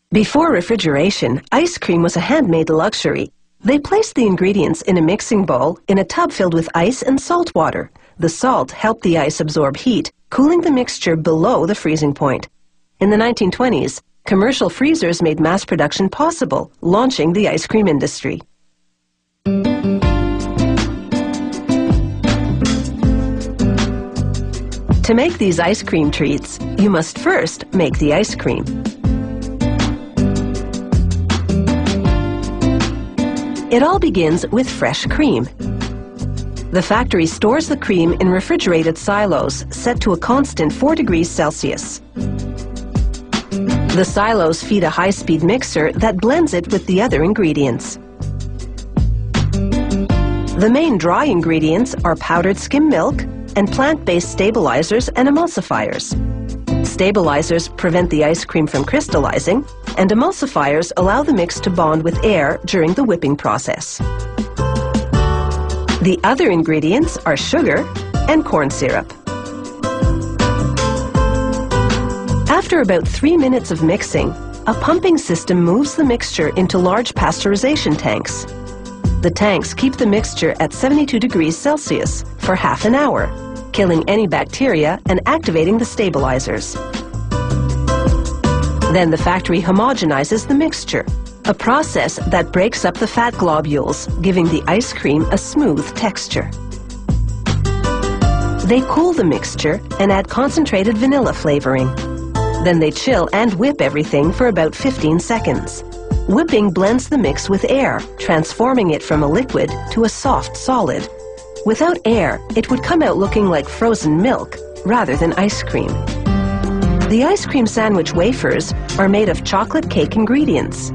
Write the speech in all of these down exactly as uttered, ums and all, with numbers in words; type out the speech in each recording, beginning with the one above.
Before refrigeration, ice cream was a handmade luxury. They placed the ingredients in a mixing bowl in a tub filled with ice and salt water. The salt helped the ice absorb heat, cooling the mixture below the freezing point. In the nineteen twenties, commercial freezers made mass production possible, launching the ice cream industry. To make these ice cream treats, you must first make the ice cream. It all begins with fresh cream. The factory stores the cream in refrigerated silos set to a constant four degrees Celsius. The silos feed a high-speed mixer that blends it with the other ingredients. The main dry ingredients are powdered skim milk and plant-based stabilizers and emulsifiers. Stabilizers prevent the ice cream from crystallizing, and emulsifiers allow the mix to bond with air during the whipping process. The other ingredients are sugar and corn syrup. After about three minutes of mixing, a pumping system moves the mixture into large pasteurization tanks. The tanks keep the mixture at seventy-two degrees Celsius for half an hour, killing any bacteria and activating the stabilizers. Then the factory homogenizes the mixture, a process that breaks up the fat globules, giving the ice cream a smooth texture. They cool the mixture and add concentrated vanilla flavoring. Then they chill and whip everything for about fifteen seconds. Whipping blends the mix with air, transforming it from a liquid to a soft solid. Without air, it would come out looking like frozen milk rather than ice cream. The ice cream sandwich wafers are made of chocolate cake ingredients.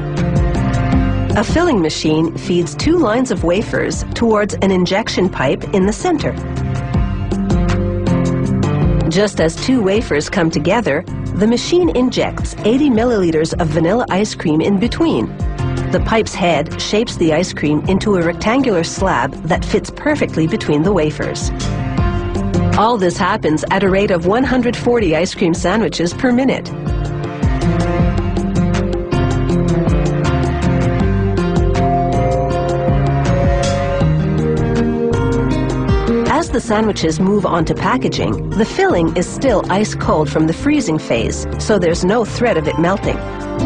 A filling machine feeds two lines of wafers towards an injection pipe in the center. Just as two wafers come together, the machine injects eighty milliliters of vanilla ice cream in between. The pipe's head shapes the ice cream into a rectangular slab that fits perfectly between the wafers. All this happens at a rate of one hundred forty ice cream sandwiches per minute. As the sandwiches move on to packaging, the filling is still ice cold from the freezing phase, so there's no threat of it melting.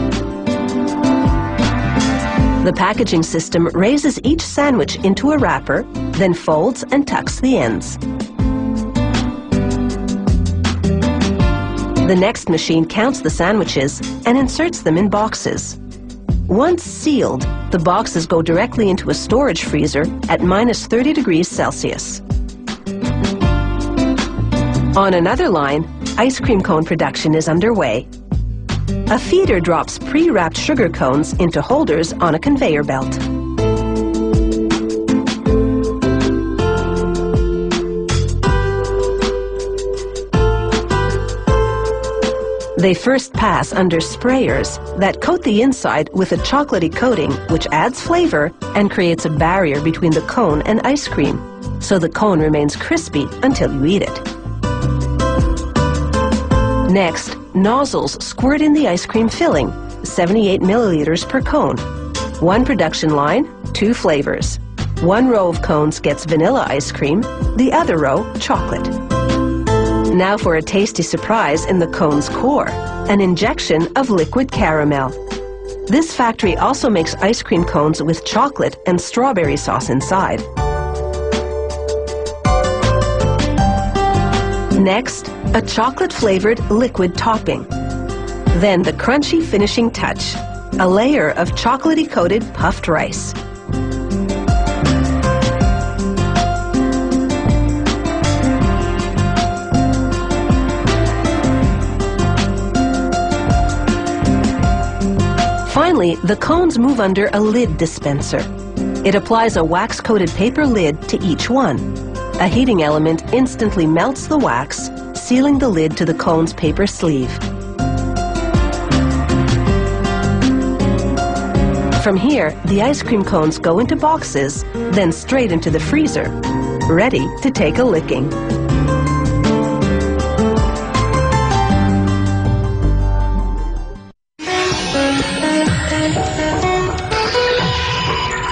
The packaging system raises each sandwich into a wrapper, then folds and tucks the ends. The next machine counts the sandwiches and inserts them in boxes. Once sealed, the boxes go directly into a storage freezer at minus thirty degrees Celsius. On another line, ice cream cone production is underway. A feeder drops pre-wrapped sugar cones into holders on a conveyor belt. They first pass under sprayers that coat the inside with a chocolatey coating which adds flavor and creates a barrier between the cone and ice cream, so the cone remains crispy until you eat it. Next, nozzles squirt in the ice cream filling, seventy-eight milliliters per cone. One production line, two flavors. One row of cones gets vanilla ice cream, the other row chocolate. Now for a tasty surprise in the cone's core, an injection of liquid caramel. This factory also makes ice cream cones with chocolate and strawberry sauce inside. Next, a chocolate-flavored liquid topping. Then the crunchy finishing touch, a layer of chocolatey-coated puffed rice. Finally, the cones move under a lid dispenser. It applies a wax-coated paper lid to each one. A heating element instantly melts the wax, sealing the lid to the cone's paper sleeve. From here, the ice cream cones go into boxes, then straight into the freezer, ready to take a licking. Bye.